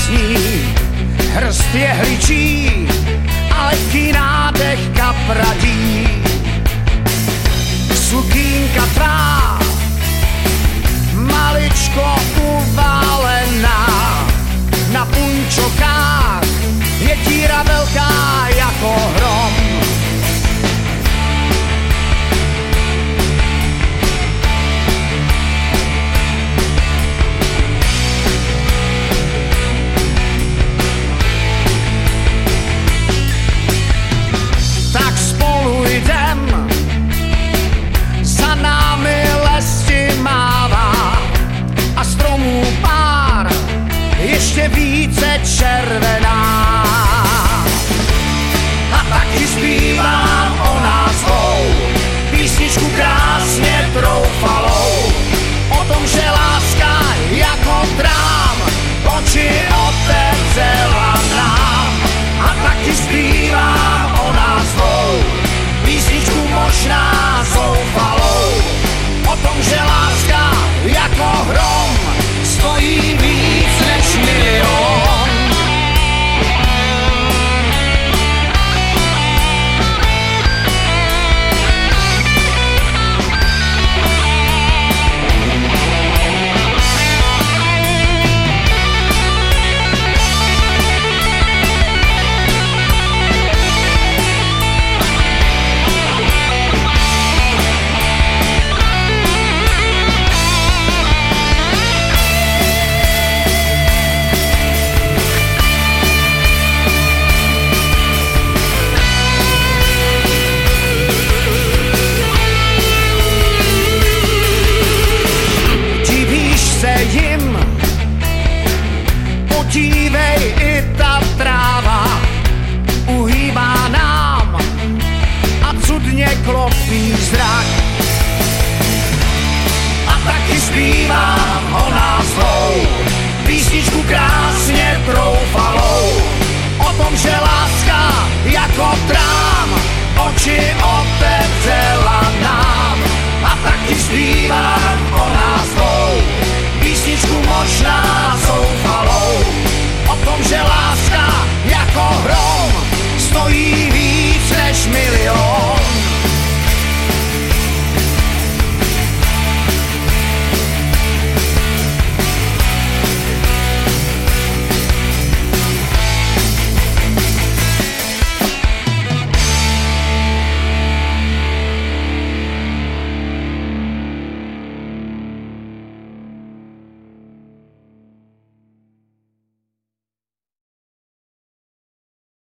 básní, hrst jehličí a lehký nádech kapradí. Sukínka tvá, maličko uvalená, na punčokách je díra veľká jako hrom. Tak spolu idem, za námi lesti mává a stromů pár ještě více červená. A taky zpívám o nás dvou, písničku krásně troufalou, o tom, že láska jako drám oči otevřela nám. A taky zpívám o nás dvou, písničku možná zoufalou, o tom, že láska jako hrom stojí víc než milion. Podívej, i ta tráva uhýbá nám a cudně klopí zrak. A taky zpívám o nás dvou, písničku krásně troufalou, o tom, že láska jako drám oči otevřela nám. A taky zpívám o nás